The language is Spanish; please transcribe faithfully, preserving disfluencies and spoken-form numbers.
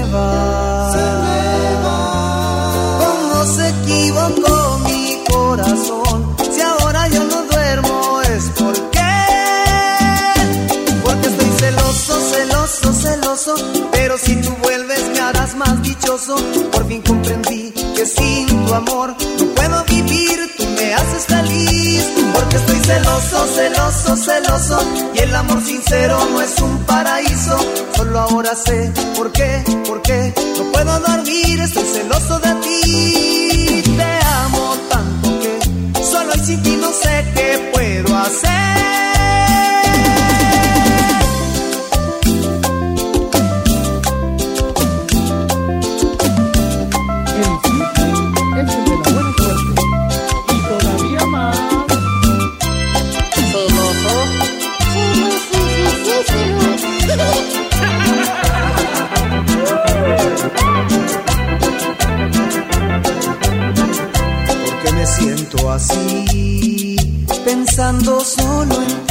va, se me va. ¿Cómo se equivocó mi corazón? Si ahora yo no duermo es porque, porque estoy celoso, celoso, celoso. Pero si tú vuelves me harás más dichoso. Por fin comprendí que sin tu amor no puedo vivir, tú me haces feliz. Porque estoy celoso, celoso, celoso. Y el amor sincero no es un paraíso. Solo ahora sé por qué, por qué no puedo dormir. Estoy celoso de ti. Te amo tanto que solo y sin ti no sé qué puedo hacer. Porque me siento así, pensando solo en ti.